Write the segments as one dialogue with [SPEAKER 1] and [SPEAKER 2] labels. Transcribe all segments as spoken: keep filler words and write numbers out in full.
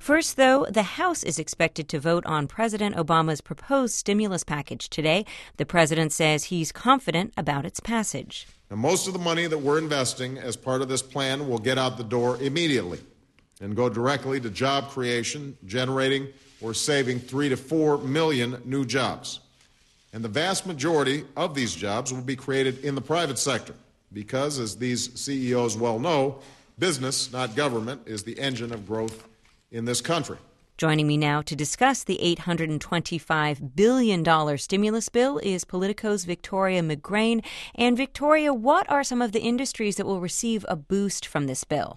[SPEAKER 1] First, though, the House is expected to vote on President Obama's proposed stimulus package today. The president says he's confident about its passage.
[SPEAKER 2] Now, most of the money that we're investing as part of this plan will get out the door immediately and go directly to job creation, generating or saving three to four million new jobs. And the vast majority of these jobs will be created in the private sector because, as these C E Os well know, business, not government, is the engine of growth in this country.
[SPEAKER 1] Joining me now to discuss the eight hundred twenty-five billion dollars stimulus bill is Politico's Victoria McGrane. And Victoria, what are some of the industries that will receive a boost from this bill?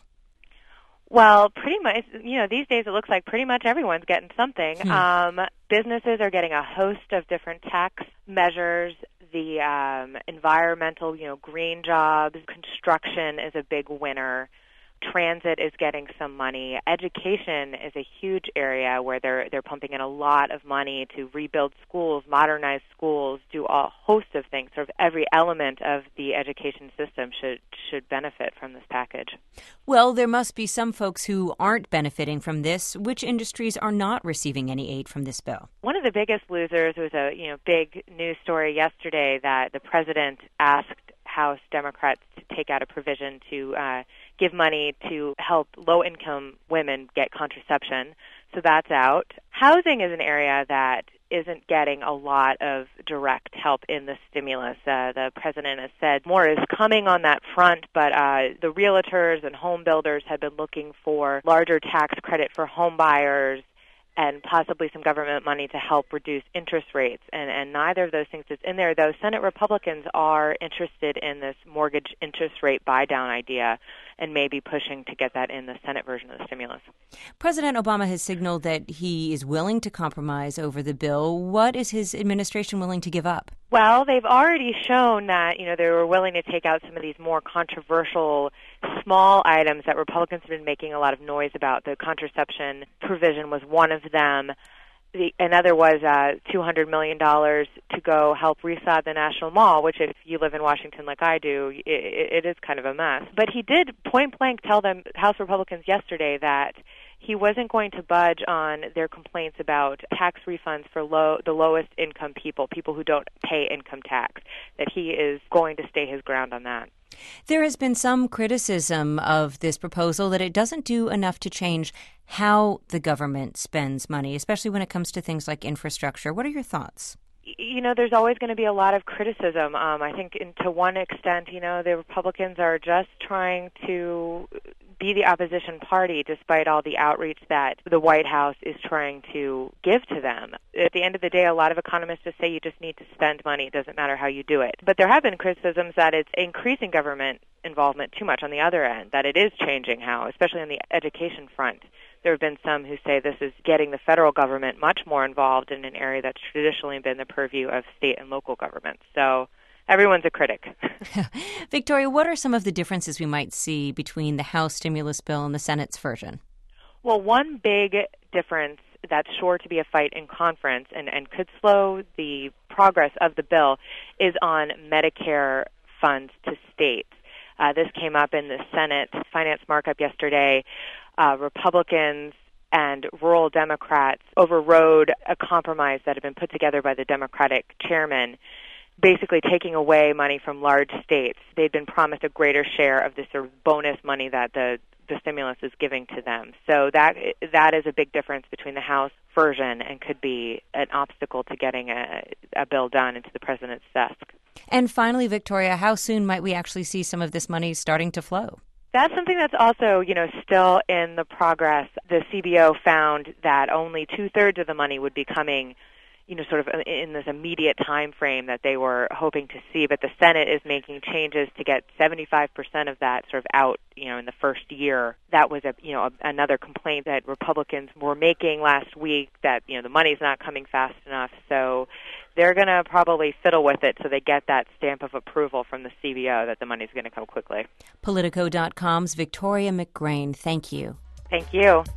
[SPEAKER 3] Well, pretty much, you know, these days it looks like pretty much everyone's getting something. Hmm. Um, businesses are getting a host of different tax measures. The um, environmental, you know, green jobs, construction is a big winner. Transit is getting some money. Education is a huge area where they're they're pumping in a lot of money to rebuild schools, modernize schools, do a host of things. Sort of every element of the education system should should benefit from this package.
[SPEAKER 1] Well, there must be some folks who aren't benefiting from this. Which industries are not receiving any aid from this bill?
[SPEAKER 3] One of the biggest losers was a you know big news story yesterday that the president asked House Democrats to take out a provision to uh, give money to help low-income women get contraception. So that's out. Housing is an area that isn't getting a lot of direct help in the stimulus. Uh, the president has said more is coming on that front, but uh, the realtors and home builders have been looking for larger tax credit for home buyers and possibly some government money to help reduce interest rates. And, and neither of those things is in there, though Senate Republicans are interested in this mortgage interest rate buy-down idea and may be pushing to get that in the Senate version of the stimulus.
[SPEAKER 1] President Obama has signaled that he is willing to compromise over the bill. What is his administration willing to give up?
[SPEAKER 3] Well, they've already shown that, you know, they were willing to take out some of these more controversial small items that Republicans have been making a lot of noise about. The contraception provision was one of them. The, another was uh, two hundred million dollars to go help resod the National Mall, which if you live in Washington like I do, it, it is kind of a mess. But he did point blank tell them, House Republicans yesterday, that he wasn't going to budge on their complaints about tax refunds for low, the lowest income people, people who don't pay income tax, that he is going to stay his ground on that.
[SPEAKER 1] There has been some criticism of this proposal that it doesn't do enough to change how the government spends money, especially when it comes to things like infrastructure. What are your thoughts?
[SPEAKER 3] You know, there's always going to be a lot of criticism. Um, I think in, to one extent, you know, the Republicans are just trying to be the opposition party despite all the outreach that the White House is trying to give to them. At the end of the day, a lot of economists just say you just need to spend money. It doesn't matter how you do it. But there have been criticisms that it's increasing government involvement too much on the other end, that it is changing how, especially on the education front. There have been some who say this is getting the federal government much more involved in an area that's traditionally been the purview of state and local governments. So everyone's a critic.
[SPEAKER 1] Victoria, what are some of the differences we might see between the House stimulus bill and the Senate's version?
[SPEAKER 3] Well, one big difference that's sure to be a fight in conference and, and could slow the progress of the bill is on Medicare funds to states. Uh, this came up in the Senate finance markup yesterday. Uh, Republicans and rural Democrats overrode a compromise that had been put together by the Democratic chairman, basically taking away money from large states. They'd been promised a greater share of this sort of bonus money that the, the stimulus is giving to them. So that that is a big difference between the House version and could be an obstacle to getting a, a bill done into the president's desk.
[SPEAKER 1] And finally, Victoria, how soon might we actually see some of this money starting to flow?
[SPEAKER 3] That's something that's also, you know, still in the progress. The C B O found that only two-thirds of the money would be coming, you know, sort of in this immediate time frame that they were hoping to see. But the Senate is making changes to get seventy-five percent of that sort of out, you know, in the first year. That was, a you know, a, another complaint that Republicans were making last week, that, you know, the money's not coming fast enough. So they're going to probably fiddle with it so they get that stamp of approval from the C B O that the money's going to come quickly.
[SPEAKER 1] Politico dot com's Victoria McGrane, thank you.
[SPEAKER 3] Thank you.